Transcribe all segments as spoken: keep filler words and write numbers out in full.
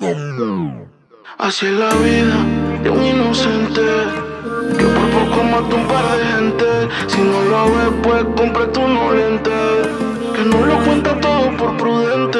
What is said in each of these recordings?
Así es la vida de un inocente que por poco mata un par de gente. Si no lo ves, pues cómprate unos lentes, que no lo cuenta todo por prudente.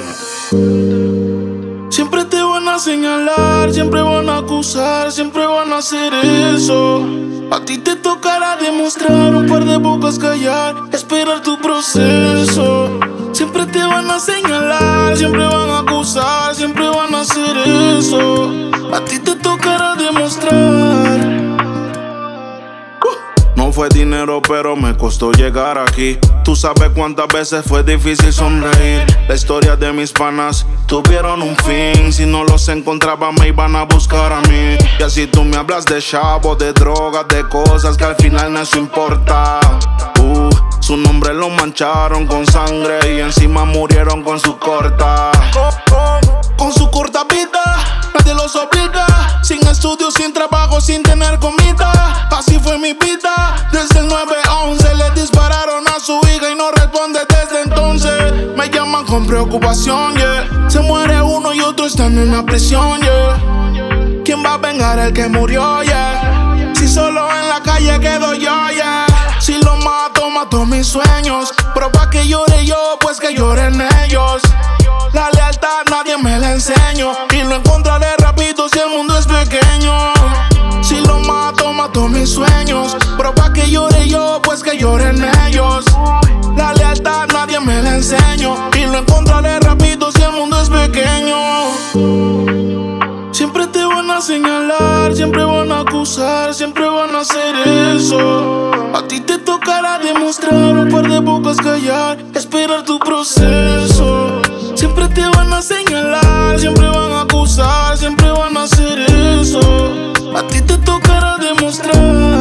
Siempre te van a señalar, siempre van a acusar, siempre van a hacer eso. A ti te tocará demostrar, un par de bocas callar, esperar tu proceso. Siempre te van a señalar, siempre van a acusar, siempre van a hacer eso. A ti te tocará demostrar. No fue dinero, pero me costó llegar aquí. Tú sabes cuántas veces fue difícil sonreír. La historia de mis panas tuvieron un fin. Si no los encontraba me iban a buscar a mí. Y así tú me hablas de chavo, de drogas, de cosas que al final no eso importa. uh, Su nombre lo mancharon con sangre y encima murieron con su corta Con, con, con su corta vida, nadie los obliga. Sin estudios, sin trabajo, sin tener comida. Así fue mi vida. Desde el nueve once le dispararon a su hija y no responde desde entonces. Me llaman con preocupación, yeah. Se muere uno y otro están en la prisión, yeah. ¿Quién va a vengar al que murió, yeah? Si solo en la calle quedo yo, yeah. Si lo mato, mato mis sueños. Pero pa' que llore yo, pues que lloren ellos. La lealtad nadie me la enseñó y lo encontraré rápido si el mundo es pequeño. Si lo mato, mato mis sueños. Pero pa' que llore yo, pues que lloren ellos. La lealtad nadie me la enseñó y lo encontraré rápido si el mundo es pequeño. Siempre te van a señalar, siempre van a acusar, siempre van a hacer eso. A ti te tocará demostrar, un par de bocas callar, esperar tu proceso. Siempre te van a señalar, siempre van a acusar, siempre van a hacer eso. A ti te tocará demostrar.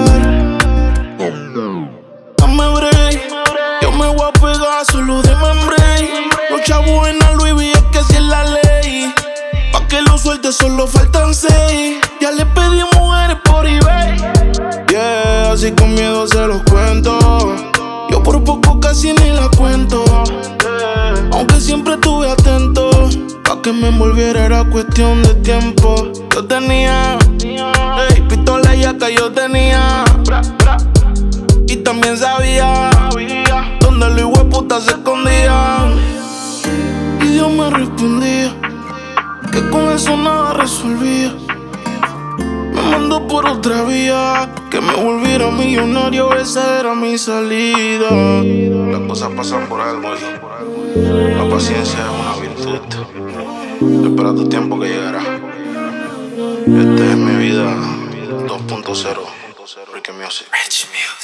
Dame break, yo me voy a pegar, solo de break. Los chavos en la Louis V es que si es la ley. Pa' que lo suelte solo faltan seis. Ya le pedí mujeres por eBay. Yeah, así con miedo se los cuento. Yo por poco casi ni la cuento. Aunque siempre estuve atento. Pa' que me envolviera era cuestión de tiempo. Yo tenía hey, pistola y acá yo tenía. Y también sabía dónde los hijueputas se escondían. Y Dios me respondía que con eso nada resolvía. Me mandó por otra vía, que me volviera millonario, esa era mi salida. Las cosas pasan por algo y la paciencia es una virtud. Espera tu tiempo que llegará. Esta es mi vida dos punto cero. Ricky Music.